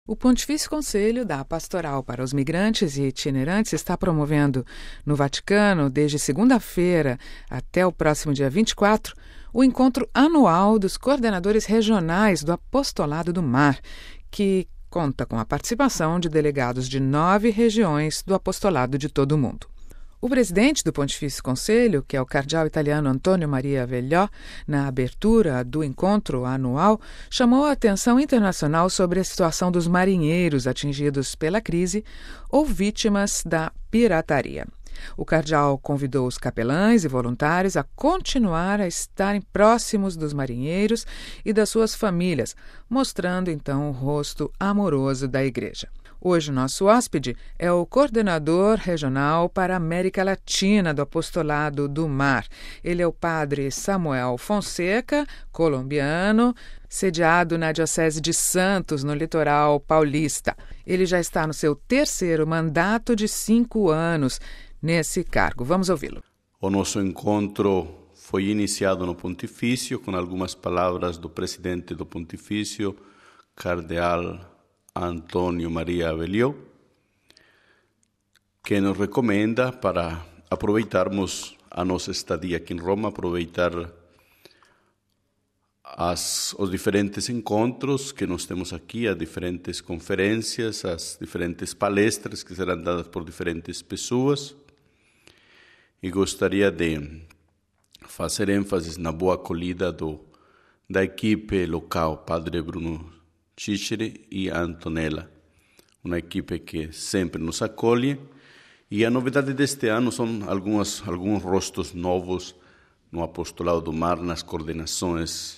O Pontifício Conselho da Pastoral para os Migrantes e Itinerantes está promovendo no Vaticano, desde segunda-feira até o próximo dia 24, o encontro anual dos coordenadores regionais do Apostolado do Mar, que conta com a participação de delegados de 9 regiões do apostolado de todo o mundo. O presidente do Pontifício Conselho, que é o cardeal italiano Antonio Maria Vegliò, na abertura do encontro anual, chamou a atenção internacional sobre a situação dos marinheiros atingidos pela crise ou vítimas da pirataria. O cardeal convidou os capelães e voluntários a continuar a estarem próximos dos marinheiros e das suas famílias, mostrando então o rosto amoroso da Igreja. Hoje, nosso hóspede é o coordenador regional para a América Latina do Apostolado do Mar. Ele é o padre Samuel Fonseca, colombiano, sediado na Diocese de Santos, no litoral paulista. Ele já está no seu 3º mandato de 5 anos nesse cargo. Vamos ouvi-lo. O nosso encontro foi iniciado no Pontifício com algumas palavras do presidente do Pontifício, cardeal Antonio Maria Vegliò, que nos recomenda para aproveitarmos a nossa estadia aqui em Roma, aproveitar os diferentes encontros que nós temos aqui, as diferentes conferências, as diferentes palestras que serão dadas por diferentes pessoas. E gostaria de fazer ênfase na boa acolhida da equipe local, Padre Bruno Cicere e Antonella, uma equipe que sempre nos acolhe. E a novidade deste ano são alguns rostos novos no Apostolado do Mar, nas coordenações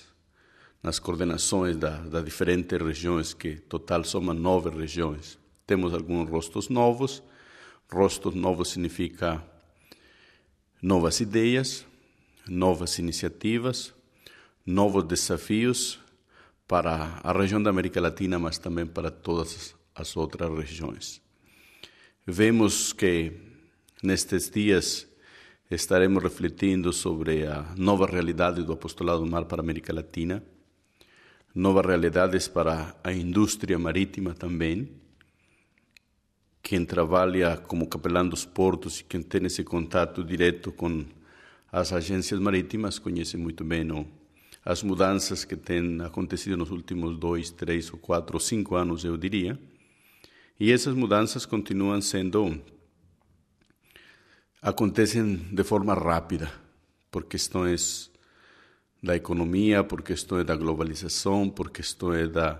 das diferentes regiões, que total somam 9 regiões. Temos alguns rostos novos. Rostos novos significa novas ideias, novas iniciativas, novos desafios para a região da América Latina, mas também para todas as outras regiões. Vemos que nestes dias estaremos refletindo sobre a nova realidade do Apostolado do Mar para a América Latina, novas realidades para a indústria marítima também. Quem trabalha como capelão dos portos e quem tem esse contato direto com as agências marítimas conhece muito bem as mudanças que têm acontecido nos últimos 2, 3, 4 ou 5 anos, eu diria. E essas mudanças continuam acontecem de forma rápida, por questões da economia, por questões da globalização, por questões da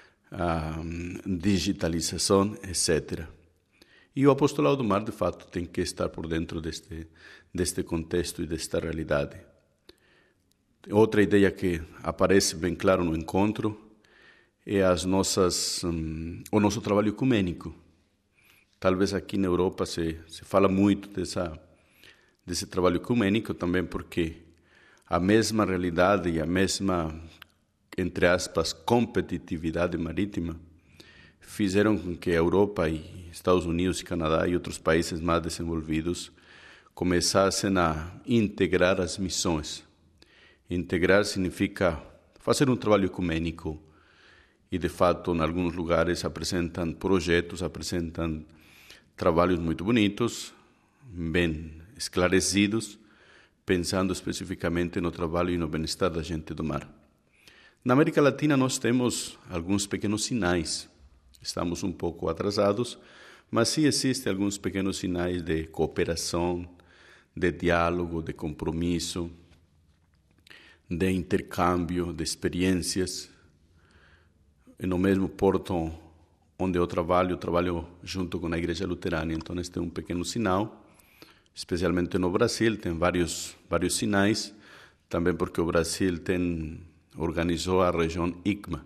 digitalização, etc. E o Apostolado do Mar, de fato, tem que estar por dentro deste contexto e desta realidade. Outra ideia que aparece bem claro no encontro é o nosso trabalho ecumênico. Talvez aqui na Europa se fala muito desse trabalho ecumênico também porque a mesma realidade e a mesma, entre aspas, competitividade marítima fizeram com que a Europa e Estados Unidos e Canadá e outros países mais desenvolvidos começassem a integrar as missões. Integrar significa fazer um trabalho ecumênico e, de fato, em alguns lugares apresentam projetos, apresentam trabalhos muito bonitos, bem esclarecidos, pensando especificamente no trabalho e no bem-estar da gente do mar. Na América Latina nós temos alguns pequenos sinais. Estamos um pouco atrasados, mas sim existem alguns pequenos sinais de cooperação, de diálogo, de compromisso, de intercâmbio, de experiências. E no mesmo porto onde eu trabalho junto com a Igreja Luterana. Então, este é um pequeno sinal, especialmente no Brasil, tem vários sinais, também porque o Brasil organizou a região ICMA.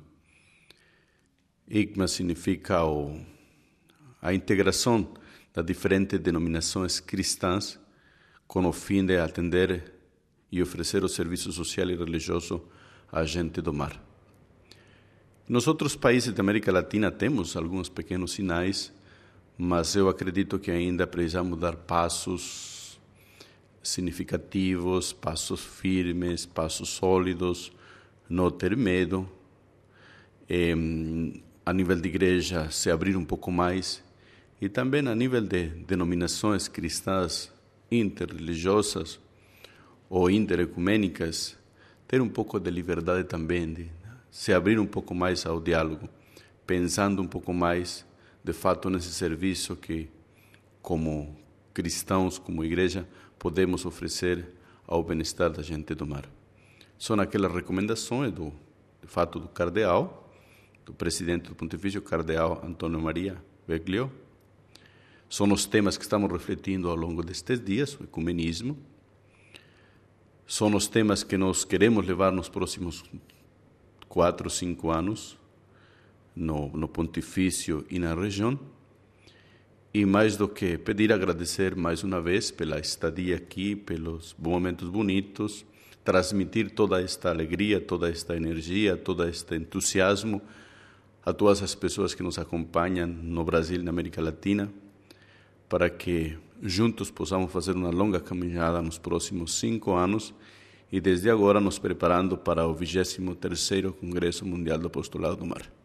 ICMA significa a integração das diferentes denominações cristãs com o fim de atender e oferecer o serviço social e religioso à gente do mar. Nos outros países da América Latina temos alguns pequenos sinais, mas eu acredito que ainda precisamos dar passos significativos, passos firmes, passos sólidos, não ter medo, a nível de igreja, se abrir um pouco mais, e também a nível de denominações cristãs interreligiosas ou interecumênicas, ter um pouco de liberdade também, de se abrir um pouco mais ao diálogo, pensando um pouco mais, de fato, nesse serviço que, como cristãos, como igreja, podemos oferecer ao bem-estar da gente do mar. São aquelas recomendações, de fato, do cardeal, do presidente do Pontifício, cardeal Antônio Maria Beglio. São os temas que estamos refletindo ao longo destes dias, o ecumenismo. São os temas que nós queremos levar nos próximos 4 ou 5 anos no Pontifício e na região. E mais do que pedir, agradecer mais uma vez pela estadia aqui, pelos momentos bonitos, transmitir toda esta alegria, toda esta energia, todo este entusiasmo a todas as pessoas que nos acompanham no Brasil e na América Latina, para que juntos possamos fazer uma longa caminhada nos próximos 5 anos e desde agora nos preparando para o 23º Congresso Mundial do Apostolado do Mar.